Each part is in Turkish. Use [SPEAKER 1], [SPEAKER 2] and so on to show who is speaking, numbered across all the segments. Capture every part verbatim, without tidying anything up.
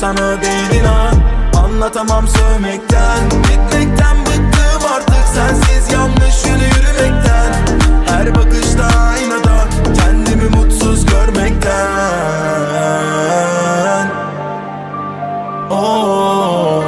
[SPEAKER 1] sana değil inan. Anlatamam sövmekten, gitmekten bıktım artık sensiz yanlış yolu yürümekten. Her bakışta aynada kendimi mutsuz görmekten. Oh,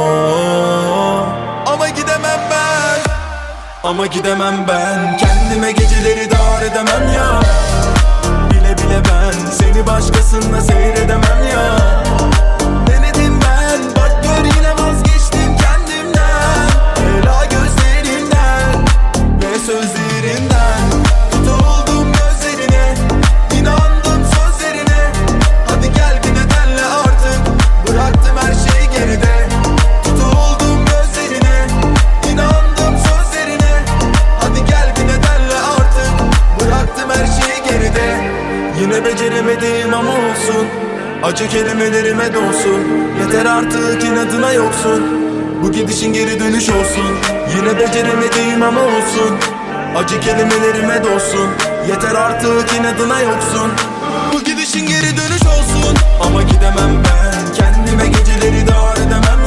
[SPEAKER 1] ama gidemem ben, ama gidemem ben. Kendime geceleri dar edemem ya. Bile bile ben seni başkasında seyredemem ya. Denedim ben, bak gör yine vazgeçtim kendimden. Ela gözlerinden ve sözlerinden. Tutuldum gözlerine, inandım sözlerine. Hadi gel bir nedenle artık, bıraktım her şeyi geride. Tutuldum gözlerine, inandım sözlerine. Hadi gel bir nedenle artık, bıraktım her şeyi geride. Yine beceremedim ama olsun, acı kelimelerime dolsun. Yeter artık inadına yoksun, bu gidişin geri dönüş olsun. Yine beceremedim ama olsun, acı kelimelerime dolsun. Yeter artık inadına yoksun, bu gidişin geri dönüş olsun. Ama gidemem ben, kendime geceleri dar edemem